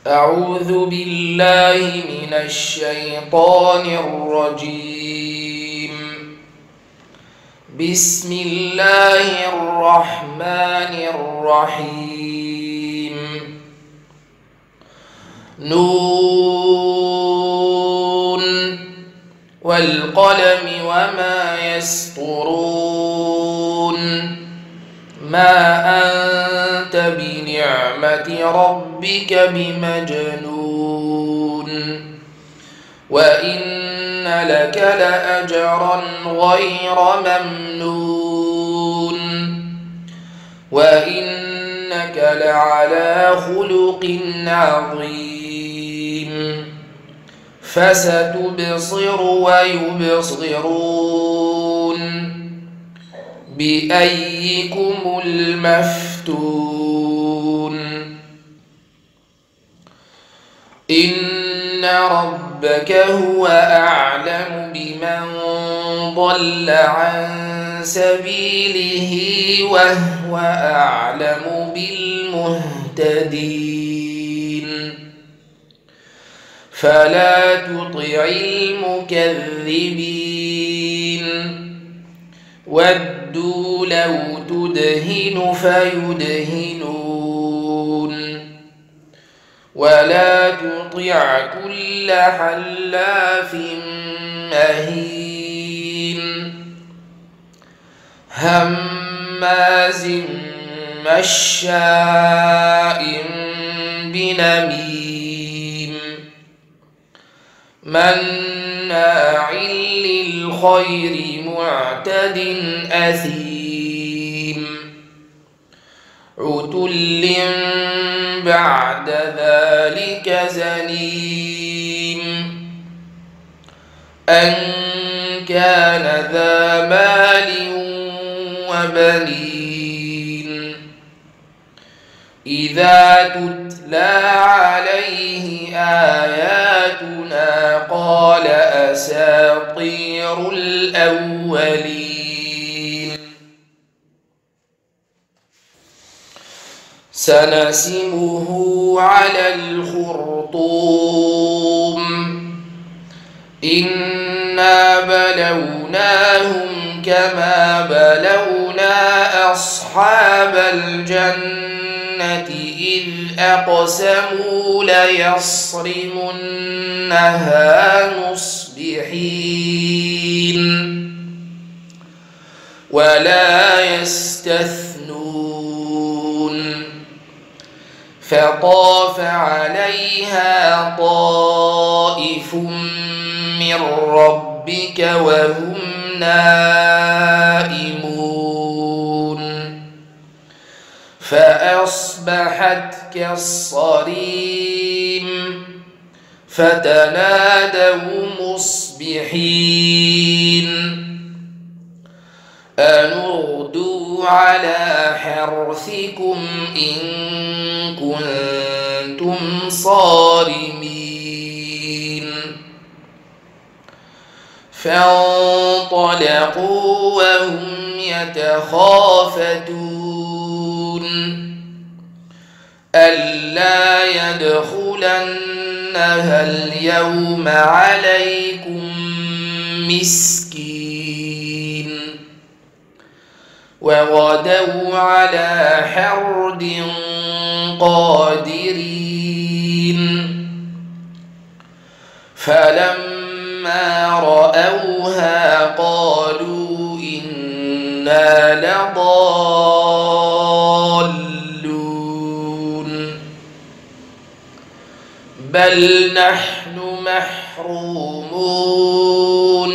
أعوذ بالله من الشيطان الرجيم. بسم الله الرحمن الرحيم. نون والقلم وما يسطرون. ما أنت بنعمة ربك بمجنون. وإن لك لأجرا غير ممنون. وإنك لعلى خلق عظيم. فستبصر ويبصرون بأيكم المفتون. إن ربك هو أعلم بمن ضل عن سبيله وهو أعلم بالمهتدين. فلا تطع المكذبين. ودوا لو تدهن فيدهنون. ولا تطع كل حلاف مهين هماز مشاء بنميم مناع للخير معتد أثيم عتل بعد ذلك زنيم أن كان ذا مال وبنين. إذا تتلى عليه آياتنا قال أساطير الأولين. سنسمه على الخرطوم. إنا بلوناهم كما بلونا أصحاب الجنة إذ أقسموا ليصرمنها مصبحين ولا يستثنون. فطاف عليها طائف من ربك وهم نائمون. فأصبحت كالصريم. فتنادوا مصبحين أن اغدوا على حرثكم إن كنتم صارمين. فانطلقوا وهم يتخافتون ألا يدخلنها اليوم عليكم مسكين. وغدوا على حرد قادرين. فلما رأوها قالوا إنا لضالون بل نحن محرومون.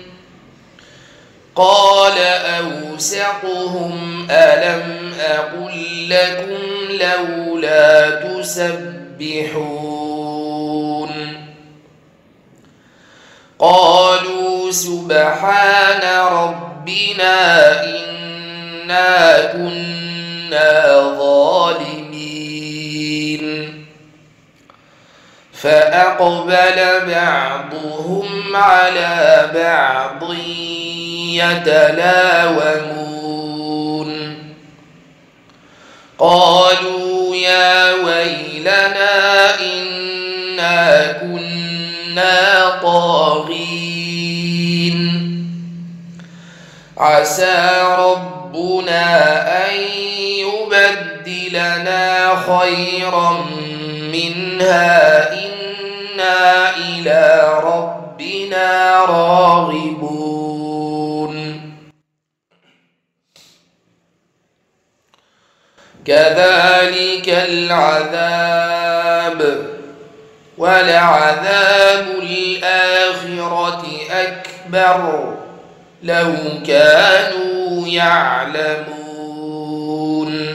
قال أوسطهم ألم أقل لكم لولا تسبحون. قالوا سبحان ربنا إنا كنا ظالمين. فأقبل بعضهم على بعض يتلاومون. قالوا يا ويلنا إنا كنا طاغين عسى ربنا أن يبدلنا خيرا منها إنا إلى ربنا راغبون كذلك العذاب ولعذاب الآخرة أكبر لو كانوا يعلمون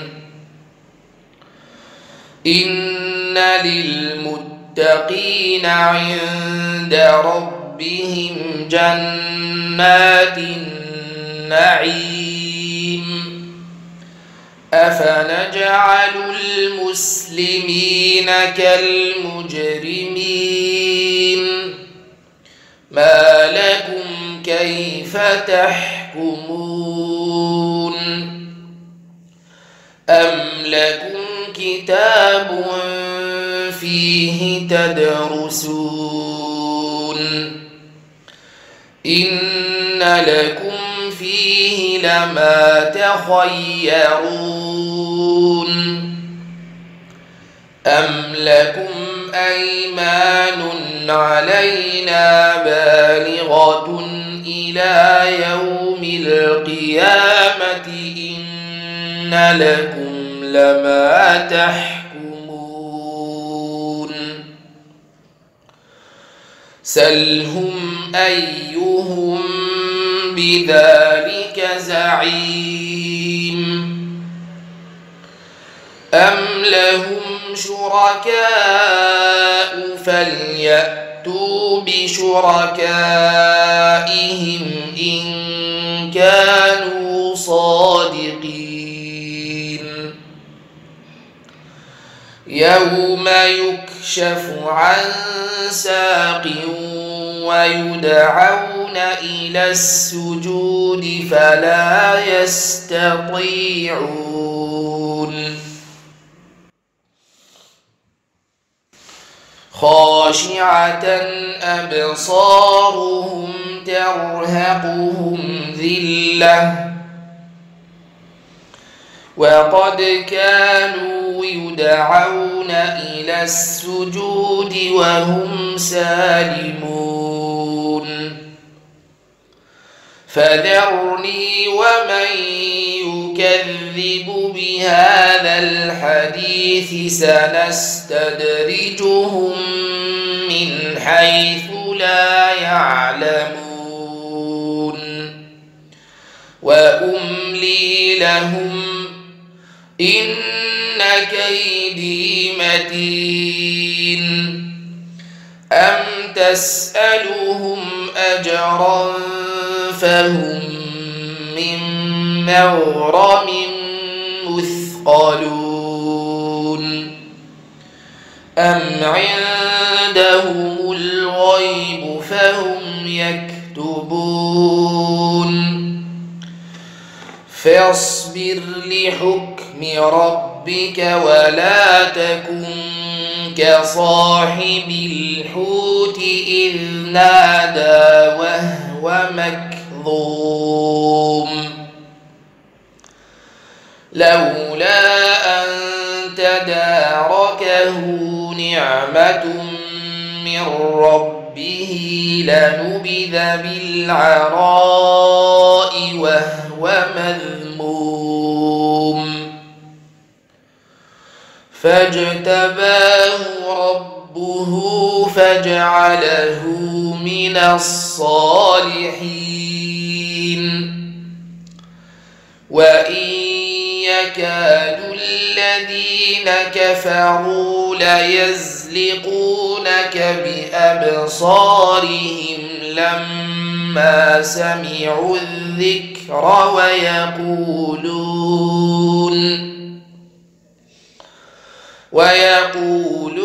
إن للمتقين عند ربهم جنات النعيم أفنجعل المسلمين كالمجرمين ما لكم كيف تحكمون أم لكم كتاب فيه تدرسون إن لكم فيه لما تخيرون أم لكم أيمان علينا بالغة إلى يوم القيامة إن لكم لما تحكمون سلهم أيهم بذلك زعيم أم لهم شركاء فليأتوا بشركائهم إن كانوا صادقين يوم يكشف عن ساق ويدعون إلى السجود فلا يستطيعون خاشعة أبصارهم ترهقهم ذلة وقد كانوا يدعون إلى السجود وهم سالمون فذرني ومن يكذب بهذا الحديث سنستدرجهم من حيث لا يعلمون وأملي لهم إن كيدي متين أم تسألهم أجرا فهم من مغرم مثقلون أم عندهم الغيب فهم يكتبون فاصبر لحكم ربك ولا تكن كصاحب الحوت إذ نادى وهو مكظوم لولا أن تداركه نعمة من ربه لنبذ بالعراء وهو مذموم فاجتباه ربه فجعله من الصالحين وإن يكاد الذين كفروا ليزلقونك بأبصارهم لما سمعوا الذكر ويقولون